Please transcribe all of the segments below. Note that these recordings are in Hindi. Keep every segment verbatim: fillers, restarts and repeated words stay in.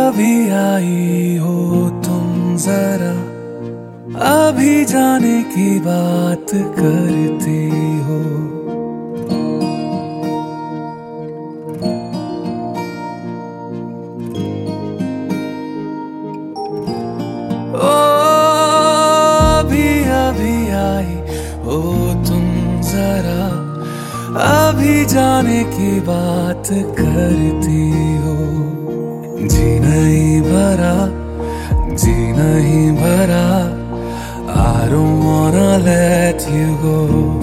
अभी आई हो तुम जरा, अभी जाने की बात करती हो। ओ अभी अभी आई हो तुम जरा, अभी जाने की बात करती हो। जी नहीं भरा, जी नहीं भरा, I don't wanna let you go।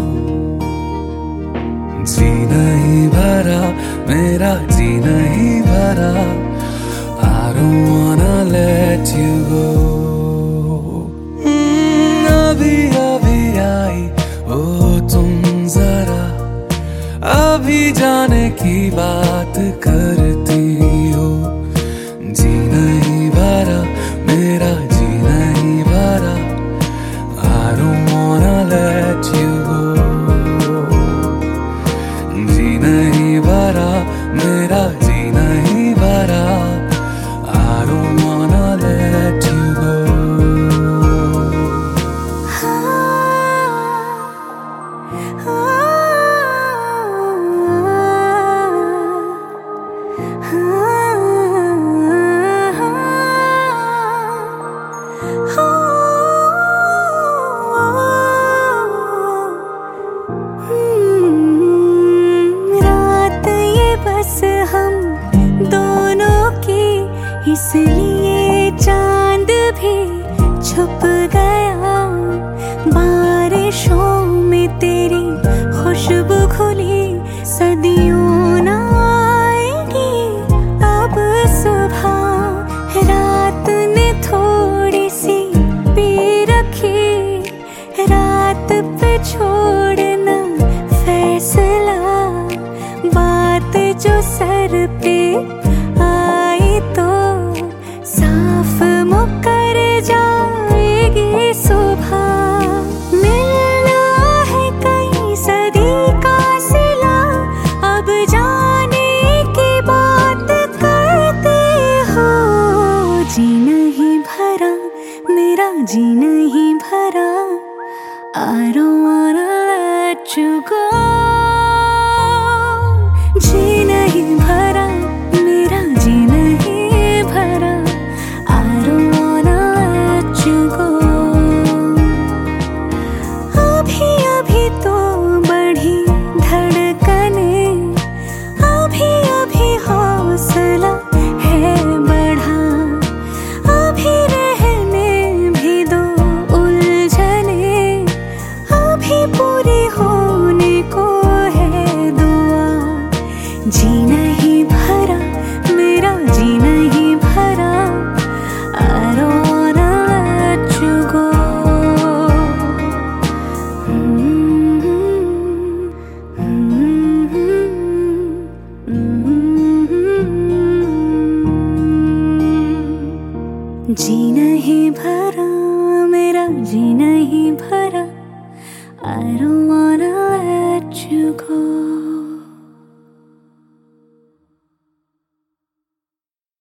जी नहीं भरा, मेरा जी नहीं भरा, I don't wanna let you go। hmm, अभी अभी आई हो तुम जरा, अभी जाने की बात करती हो। जी नहीं भरा, मेरा जी नहीं भरा, I don't wanna let you go। जी नहीं भरा, मेरा जी नहीं भरा, I don't wanna let you go। हम दोनों की, इसलिए चांद भी छुप गया। बारिशों में तेरी खुशबू खुली, सदियों न आएगी अब सुबह। रात ने थोड़ी सी पी रखी, रात पे छोड़ना फैसला। बात जो सर पे आई तो साफ मुकर जाएगी सुबह। मिलना है कई सदी का सिला, अब जाने की बात करते हो। जी नहीं भरा, मेरा जी नहीं भरा, I don't wanna let you go। जी नहीं भरा, मेरा जी नहीं भरा, I don't wanna let you go। अभी अभी तो बढ़ी धड़कने, अभी अभी हौसला है बढ़ा। अभी रहने भी दो उलझने, अभी पूरी होने को है दुआ। जी